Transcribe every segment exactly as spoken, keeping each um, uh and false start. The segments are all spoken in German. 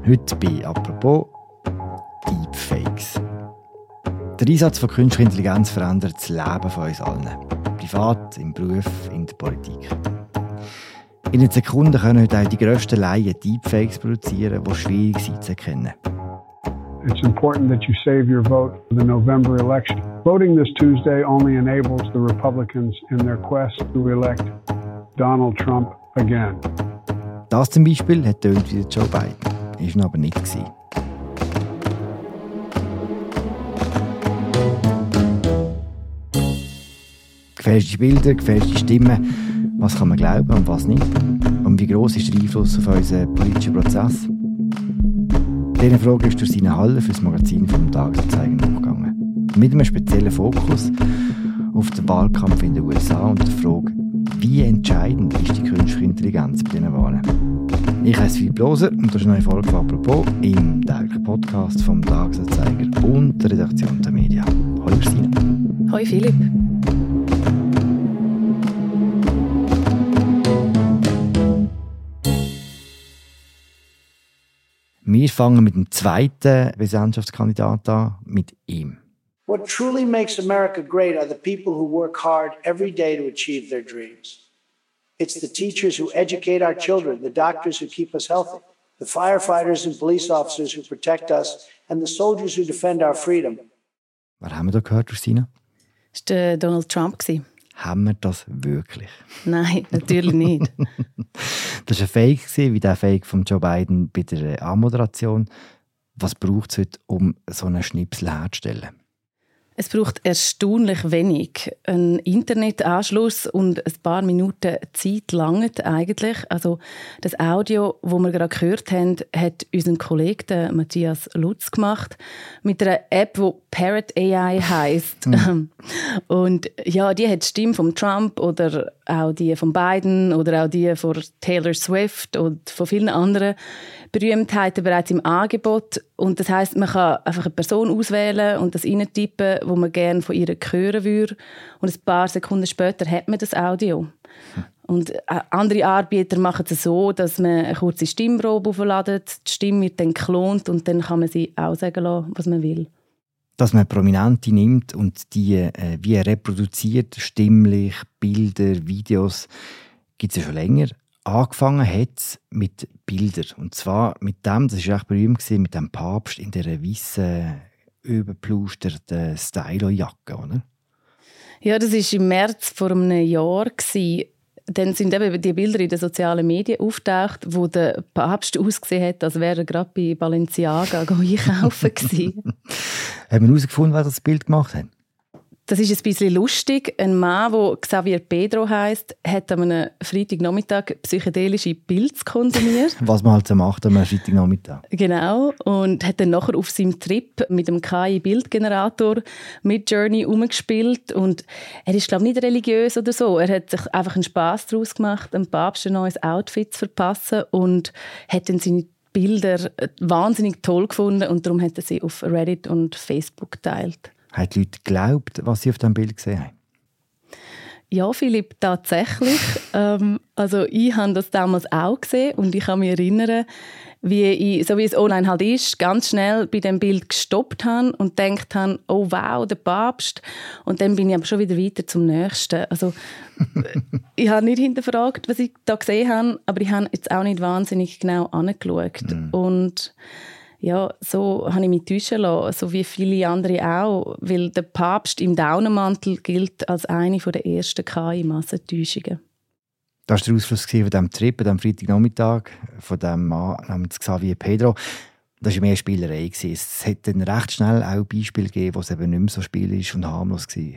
Heute bei «Apropos» Deepfakes. Der Einsatz von künstlicher Intelligenz verändert das Leben von uns allen. Privat, im Beruf, in der Politik. In einer Sekunde können heute auch die grössten Laien Deepfakes produzieren, die schwierig sind zu erkennen. It's important that you save your vote for the November election. Voting this Tuesday only enables the Republicans in their quest to elect Donald Trump again. Das zum Beispiel hat tönt wie Joe Biden. Ist ihn aber nicht gewesen. Gefälschte Bilder, gefälschte Stimmen. Was kann man glauben und was nicht? Und wie gross ist der Einfluss auf unseren politischen Prozess? Diese Frage ist durch seine Halle für das Magazin vom Tagesanzeiger nachgegangen. Mit einem speziellen Fokus auf den Wahlkampf in den U S A und der Frage, wie entscheidend ist die künstliche Intelligenz bei diesen Wahlen? Ich heiße Philipp Loser und das ist eine neue Folge von «Apropos» im täglichen Podcast vom Tagesanzeiger und der Redaktion der Media. Hallo Christina. Hallo Philipp. Wir fangen mit dem zweiten Präsidentschaftskandidaten an, mit ihm. What truly makes America great are the people who work hard every day to achieve their dreams. It's the teachers who educate our children, the doctors who keep us healthy, the firefighters and police officers who protect us, and the soldiers who defend our freedom. Was haben wir da gehört, Christina? Das war Donald Trump. Haben wir das wirklich? Nein, natürlich nicht. Das war ein Fake, wie der Fake von Joe Biden bei der Anmoderation. Was braucht es heute, um so einen Schnipsel herzustellen? Es braucht erstaunlich wenig. Ein Internetanschluss und ein paar Minuten Zeit langen eigentlich. Also das Audio, das wir gerade gehört haben, hat unser Kollege Matthias Lutz gemacht mit einer App, die Parrot A I heisst. Mhm. Und ja, die hat die Stimme von Trump oder auch die von Biden oder auch die von Taylor Swift und von vielen anderen Berühmtheiten bereits im Angebot. Und das heisst, man kann einfach eine Person auswählen und das reintippen, wo man gerne von ihr hören würde. Und ein paar Sekunden später hat man das Audio. Und andere Anbieter machen es so, dass man eine kurze Stimmprobe aufladet, die Stimme wird dann geklont und dann kann man sie auch sagen lassen, was man will. Dass man Prominente nimmt und die äh, wie reproduziert, stimmlich, Bilder, Videos, gibt es ja schon länger. Angefangen hat es mit Bildern. Und zwar mit dem, das war echt berühmt, mit dem Papst in dieser weißen, überplusterten Stylo-Jacke, oder? Ja, das war im März vor einem Jahr. Dann sind eben die Bilder in den sozialen Medien auftaucht, wo der Papst ausgesehen hat, als wäre er gerade bei Balenciaga einkaufen gewesen. Haben wir herausgefunden, wer das Bild gemacht hat? Das ist ein bisschen lustig. Ein Mann, der Xavier Pedro heisst, hat an einem Freitagnachmittag psychedelische Pilze konsumiert. Was man halt so macht am Freitagnachmittag. Genau. Und hat dann nachher auf seinem Trip mit dem K I-Bildgenerator mit Journey umgespielt. Und er ist, glaube ich, nicht religiös oder so. Er hat sich einfach einen Spass daraus gemacht, einem Papst ein neues Outfit zu verpassen und hat dann seine Bilder wahnsinnig toll gefunden. Und darum hat er sie auf Reddit und Facebook geteilt. Haben die Leute geglaubt, was sie auf diesem Bild gesehen haben? Ja, Philipp, tatsächlich. ähm, also ich habe das damals auch gesehen und ich kann mich erinnern, wie ich, so wie es online halt ist, ganz schnell bei dem Bild gestoppt habe und gedacht habe, oh wow, der Papst. Und dann bin ich aber schon wieder weiter zum Nächsten. Also ich habe nicht hinterfragt, was ich da gesehen habe, aber ich habe jetzt auch nicht wahnsinnig genau angeschaut. Mm. Und ja, so habe ich mich täuschen lassen, so wie viele andere auch, weil der Papst im Daunenmantel gilt als eine der ersten K I-Massentäuschungen. Das war der Ausfluss von diesem Trip, an diesem Freitagnachmittag, von diesem Mann namens Xavier Pedro. Das war mehr Spielerei. Es hat dann recht schnell auch Beispiele gegeben, wo es eben nicht mehr so spielerisch und harmlos war.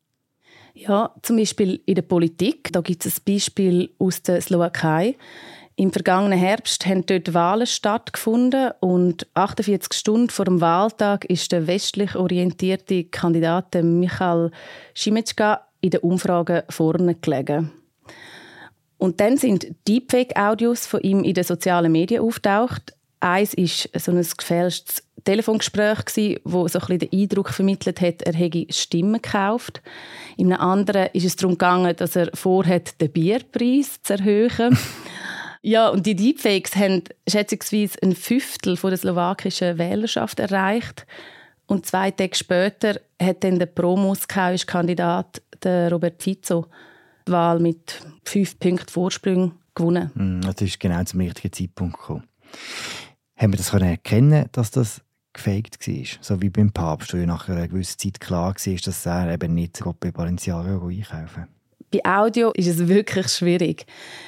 Ja, zum Beispiel in der Politik. Da gibt es ein Beispiel aus der Slowakei. Im vergangenen Herbst haben dort Wahlen stattgefunden und achtundvierzig Stunden vor dem Wahltag ist der westlich orientierte Kandidat Michal Šimečka in den Umfragen vorne gelegen. Und dann sind Deepfake-Audios von ihm in den sozialen Medien auftaucht. Eins war so ein gefälschtes Telefongespräch, das so ein bisschen den Eindruck vermittelt hat, er hätte Stimmen gekauft. In einem anderen ist es darum gegangen, dass er vorhat, den Bierpreis zu erhöhen. Ja, und die Deepfakes haben schätzungsweise ein Fünftel von der slowakischen Wählerschaft erreicht. Und zwei Tage später hat dann der pro-moskauische Kandidat, der Robert Fico, die Wahl mit fünf Punkten Vorsprung gewonnen. Das ist genau zum richtigen Zeitpunkt gekommen. Haben wir das erkennen, dass das gefaked war? So wie beim Papst, wo ja nach einer gewissen Zeit klar war, dass er eben nicht bei Balenciaga einkaufen. Bei Audio ist es wirklich schwierig.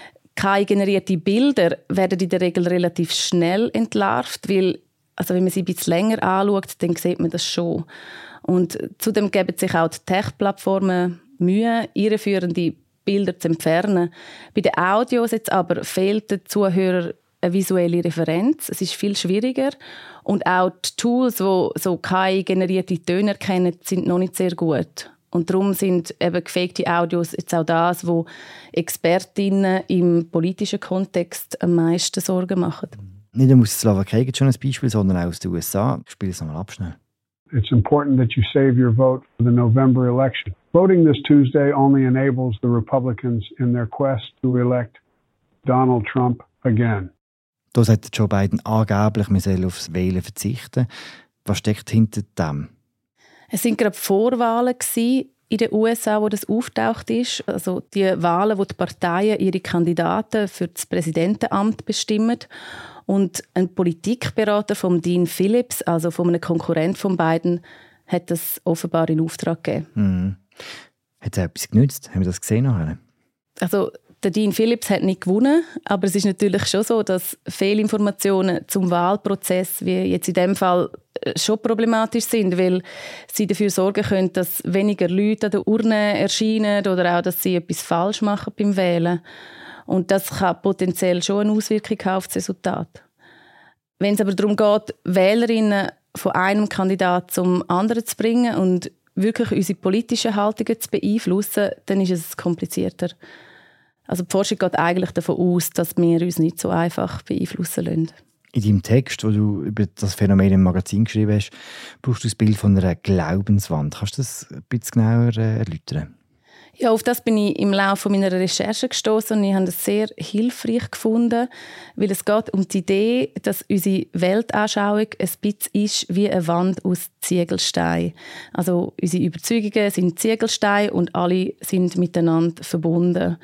K I-generierte Bilder werden in der Regel relativ schnell entlarvt, weil, also wenn man sie ein bisschen länger anschaut, dann sieht man das schon. Und zudem geben sich auch die Tech-Plattformen Mühe, irreführende Bilder zu entfernen. Bei den Audios jetzt aber fehlt den Zuhörern eine visuelle Referenz. Es ist viel schwieriger. Und auch die Tools, die so K I-generierte Töne erkennen, sind noch nicht sehr gut. Und darum sind eben gefakte Audios jetzt auch das, wo Expertinnen im politischen Kontext am meisten Sorgen machen. Nicht nur aus der Slowakei gibt es schon ein Beispiel, sondern auch aus den U S A. Ich spiele es nochmal ab schnell. It's important that you save your vote for the November election. Voting this Tuesday only enables the Republicans in their quest to elect Donald Trump again. Da sagt Joe Biden angeblich, man soll aufs Wählen verzichten. Was steckt hinter dem? Es waren gerade Vorwahlen in den U S A, wo das auftaucht ist. Also die Wahlen, wo die Parteien ihre Kandidaten für das Präsidentenamt bestimmen. Und ein Politikberater von Dean Phillips, also von einem Konkurrent von Biden, hat das offenbar in Auftrag gegeben. Mhm. Hat es etwas genützt? Haben wir das gesehen nachher? Also der Dean Phillips hat nicht gewonnen, aber es ist natürlich schon so, dass Fehlinformationen zum Wahlprozess, wie jetzt in dem Fall, schon problematisch sind, weil sie dafür sorgen können, dass weniger Leute an der Urne erscheinen oder auch, dass sie etwas falsch machen beim Wählen. Und das kann potenziell schon eine Auswirkung haben auf das Resultat. Wenn es aber darum geht, Wählerinnen von einem Kandidaten zum anderen zu bringen und wirklich unsere politischen Haltungen zu beeinflussen, dann ist es komplizierter. Also die Forschung geht eigentlich davon aus, dass wir uns nicht so einfach beeinflussen lassen. In deinem Text, wo du über das Phänomen im Magazin geschrieben hast, brauchst du das Bild von einer Glaubenswand. Kannst du das ein bisschen genauer erläutern? Ja, auf das bin ich im Laufe meiner Recherche gestoßen und ich habe das sehr hilfreich gefunden, weil es geht um die Idee, dass unsere Weltanschauung ein bisschen ist wie eine Wand aus Ziegelsteinen. Also unsere Überzeugungen sind Ziegelsteine und alle sind miteinander verbunden.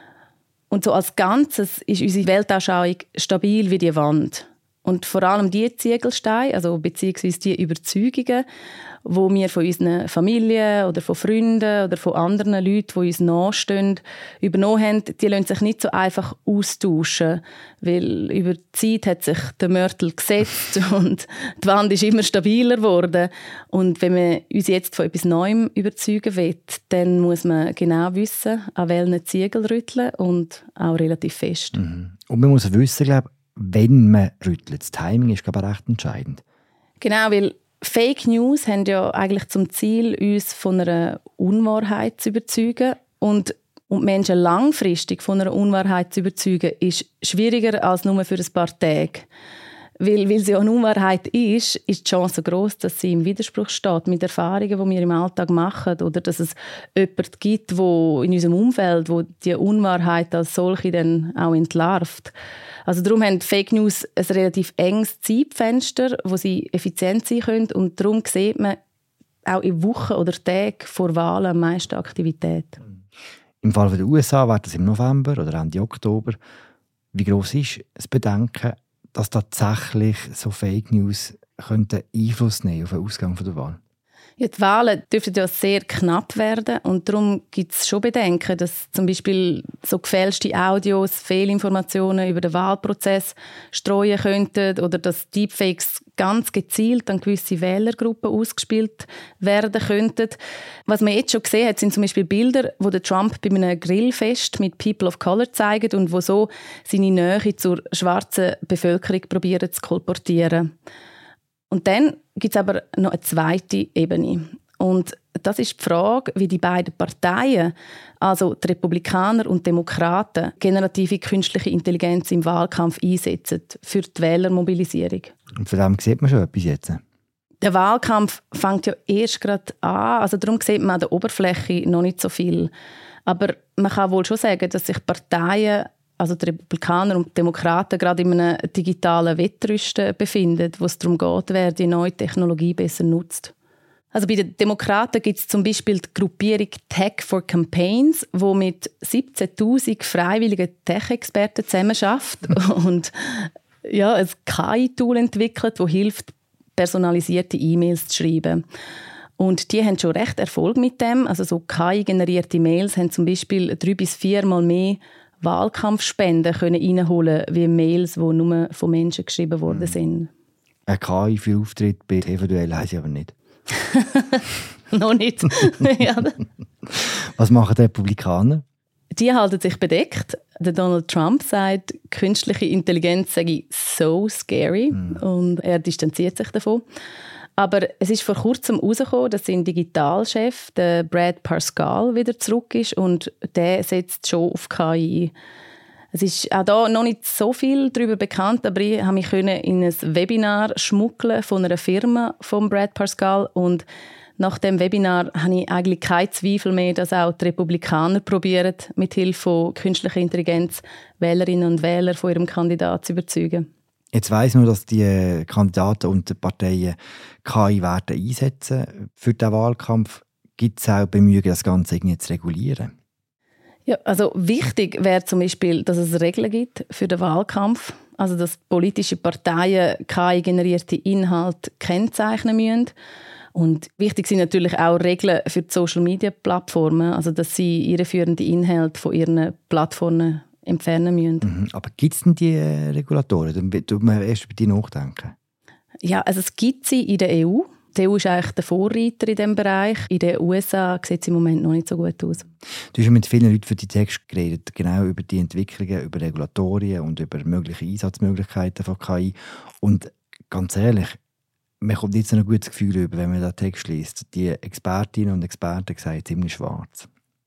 Und so als Ganzes ist unsere Weltanschauung stabil wie die Wand. Und vor allem die Ziegelsteine, also beziehungsweise die Überzeugungen, die wir von unseren Familien oder von Freunden oder von anderen Leuten, die uns nahestehen, übernommen haben, die lassen sich nicht so einfach austauschen. Weil über die Zeit hat sich der Mörtel gesetzt und die Wand ist immer stabiler geworden. Und wenn man uns jetzt von etwas Neuem überzeugen will, dann muss man genau wissen, an welchen Ziegel rütteln und auch relativ fest. Mhm. Und man muss wissen, glaube ich, wenn man rüttelt. Das Timing ist, glaube ich, recht entscheidend. Genau, weil Fake News haben ja eigentlich zum Ziel, uns von einer Unwahrheit zu überzeugen. Und, und Menschen langfristig von einer Unwahrheit zu überzeugen, ist schwieriger als nur für ein paar Tage. Weil, weil sie eine Unwahrheit ist, ist die Chance groß, dass sie im Widerspruch steht mit Erfahrungen, die wir im Alltag machen. Oder dass es jemanden gibt, wo in unserem Umfeld, wo die Unwahrheit als solche dann auch entlarvt. Also darum haben Fake News ein relativ enges Zeitfenster, wo sie effizient sein können. Und darum sieht man auch in Wochen oder Tagen vor Wahlen am meisten Aktivität. Im Fall der U S A war das im November oder Ende Oktober. Wie gross ist das Bedenken, dass tatsächlich so Fake News könnten Einfluss nehmen auf den Ausgang der Wahl? Ja, die Wahlen dürften ja sehr knapp werden und darum gibt es schon Bedenken, dass zum Beispiel so gefälschte Audios Fehlinformationen über den Wahlprozess streuen könnten oder dass Deepfakes ganz gezielt an gewisse Wählergruppen ausgespielt werden könnten. Was man jetzt schon gesehen hat, sind zum Beispiel Bilder, wo der Trump bei einem Grillfest mit People of Color zeigt und wo so seine Nähe zur schwarzen Bevölkerung probieren zu kolportieren. Und dann gibt es aber noch eine zweite Ebene. Und das ist die Frage, wie die beiden Parteien, also die Republikaner und Demokraten, generative künstliche Intelligenz im Wahlkampf einsetzen für die Wählermobilisierung. Und von dem sieht man schon etwas jetzt. Der Wahlkampf fängt ja erst gerade an, also darum sieht man an der Oberfläche noch nicht so viel. Aber man kann wohl schon sagen, dass sich Parteien also die Republikaner und die Demokraten gerade in einem digitalen Wettrüsten befinden, wo es darum geht, wer die neue Technologie besser nutzt. Also bei den Demokraten gibt es zum Beispiel die Gruppierung Tech for Campaigns, die mit siebzehntausend freiwilligen Tech-Experten zusammenarbeitet und ja, ein K I-Tool entwickelt, das hilft, personalisierte E-Mails zu schreiben. Und die haben schon recht Erfolg mit dem. Also so K I-generierte Mails haben zum Beispiel drei bis viermal mehr Wahlkampfspenden können reinholen wie Mails, die nur von Menschen geschrieben worden sind. Ein K I für Auftritt bei T V-Duell heisst aber nicht. Noch nicht. Ja. Was machen die Republikaner? Die halten sich bedeckt. Der Donald Trump sagt, künstliche Intelligenz sei so scary mm. und er distanziert sich davon. Aber es ist vor kurzem herausgekommen, dass sein Digitalchef, der Brad Parscale, wieder zurück ist und der setzt schon auf K I. Es ist auch da noch nicht so viel darüber bekannt, aber ich konnte mich in ein Webinar schmuggeln von einer Firma von Brad Parscale und nach dem Webinar habe ich eigentlich keinen Zweifel mehr, dass auch die Republikaner probieren, mit Hilfe von künstlicher Intelligenz Wählerinnen und Wähler von ihrem Kandidaten zu überzeugen. Jetzt weiss man, dass die Kandidaten und die Parteien K I-Werte einsetzen. Für den Wahlkampf gibt es auch Bemühungen, das Ganze irgendwie zu regulieren. Ja, also wichtig wäre zum Beispiel, dass es Regeln gibt für den Wahlkampf. Also dass politische Parteien K I-generierte Inhalte kennzeichnen müssen. Und wichtig sind natürlich auch Regeln für die Social-Media-Plattformen, also dass sie irreführende Inhalte von ihren Plattformen entfernen müssen. Mhm. Aber gibt es denn die äh, Regulatoren? Dann tut man erst bei dir nachdenken. Ja, also es gibt sie in der E U. Die E U ist eigentlich der Vorreiter in diesem Bereich. In den U S A sieht es im Moment noch nicht so gut aus. Du hast ja mit vielen Leuten für die Text geredet, genau über die Entwicklungen, über Regulatorien und über mögliche Einsatzmöglichkeiten von K I. Und ganz ehrlich, man kommt jetzt ein gutes Gefühl über, wenn man den Text liest. Die Expertinnen und Experten sagen ziemlich schwarz.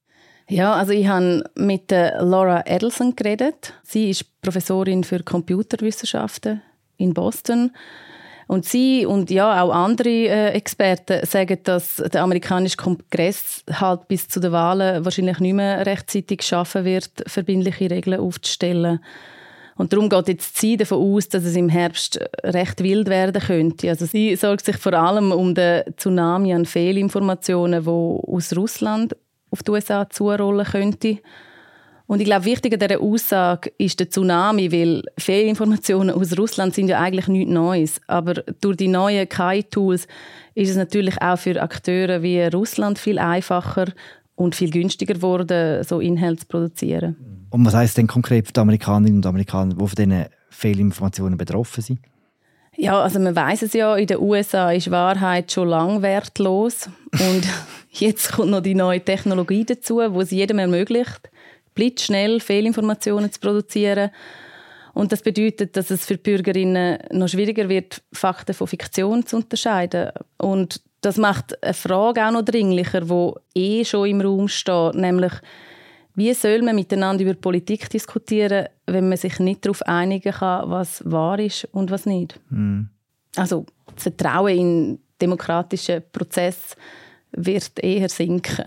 Ja, also ich habe mit Laura Adelson geredet. Sie ist Professorin für Computerwissenschaften in Boston. Und sie und ja, auch andere äh, Experten sagen, dass der amerikanische Kongress halt bis zu den Wahlen wahrscheinlich nicht mehr rechtzeitig schaffen wird, verbindliche Regeln aufzustellen. Und darum geht jetzt sie davon aus, dass es im Herbst recht wild werden könnte. Also sie sorgt sich vor allem um den Tsunami an Fehlinformationen, die aus Russland auf die U S A zurollen könnte. Und ich glaube, wichtig an dieser Aussage ist der Tsunami, weil Fehlinformationen aus Russland sind ja eigentlich nichts Neues. Aber durch die neuen K I-Tools ist es natürlich auch für Akteure wie Russland viel einfacher und viel günstiger geworden, so Inhalte zu produzieren. Und was heisst denn konkret für die Amerikanerinnen und Amerikaner, die von diesen Fehlinformationen betroffen sind? Ja, also man weiss es ja, in den U S A ist Wahrheit schon lange wertlos. Und jetzt kommt noch die neue Technologie dazu, die es jedem ermöglicht, blitzschnell Fehlinformationen zu produzieren. Und das bedeutet, dass es für die Bürgerinnen noch schwieriger wird, Fakten von Fiktion zu unterscheiden. Und das macht eine Frage auch noch dringlicher, die eh schon im Raum steht, nämlich wie soll man miteinander über Politik diskutieren, wenn man sich nicht darauf einigen kann, was wahr ist und was nicht. Mm. Also das Vertrauen in den demokratischen Prozess wird eher sinken.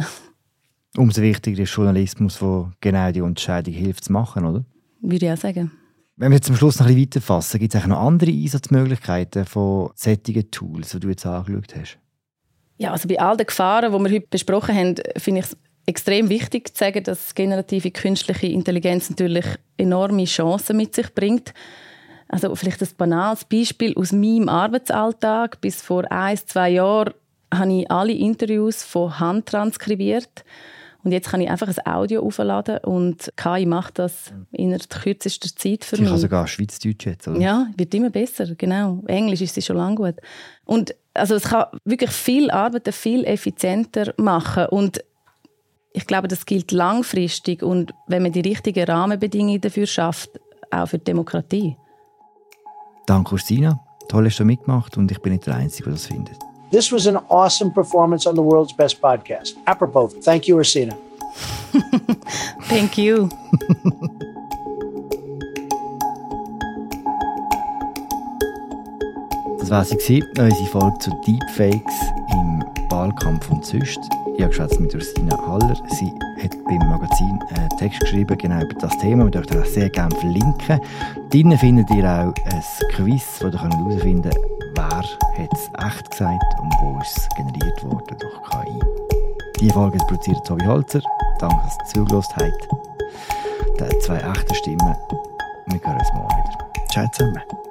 Umso wichtiger ist Journalismus, der genau die Unterscheidung hilft zu machen, oder? Würde ich auch sagen. Wenn wir jetzt zum Schluss noch ein bisschen weiterfassen, gibt es eigentlich noch andere Einsatzmöglichkeiten von solchen Tools, die du jetzt angeschaut hast? Ja, also bei all den Gefahren, die wir heute besprochen haben, finde ich es extrem wichtig zu sagen, dass generative künstliche Intelligenz natürlich enorme Chancen mit sich bringt. Also vielleicht ein banales Beispiel aus meinem Arbeitsalltag. Bis vor ein, zwei Jahren habe ich alle Interviews von Hand transkribiert. Und jetzt kann ich einfach ein Audio aufladen und K I macht das innerhalb kürzester Zeit für Sie mich. Sie kann sogar Schweizerdeutsch jetzt, oder? Ja, wird immer besser, genau. Englisch ist sie schon lange gut. Und also es kann wirklich viel Arbeit viel effizienter machen. Und ich glaube, das gilt langfristig und wenn man die richtigen Rahmenbedingungen dafür schafft, auch für die Demokratie. Danke, Ursina. Toll, hast du mitgemacht und ich bin nicht der Einzige, der das findet. This was an awesome performance on the world's best podcast. Apropos, thank you, Ursina. Thank you. Das war sie, unsere Folge zu Deepfakes im Wahlkampf und sonst. Ich habe geschwätzt mit Ursina Haller. Sie hat beim Magazin einen Text geschrieben, genau über das Thema. Wir dürfen auch sehr gerne verlinken. Drinnen findet ihr auch ein Quiz, wo ihr herausfinden könnt, wer hat es echt gesagt und wo ist es generiert worden durch K I. Diese Folge produziert Tobi Holzer. Danke, dass ihr zugehört habt. Die zwei echten Stimmen. Wir hören uns morgen wieder. Ciao zusammen.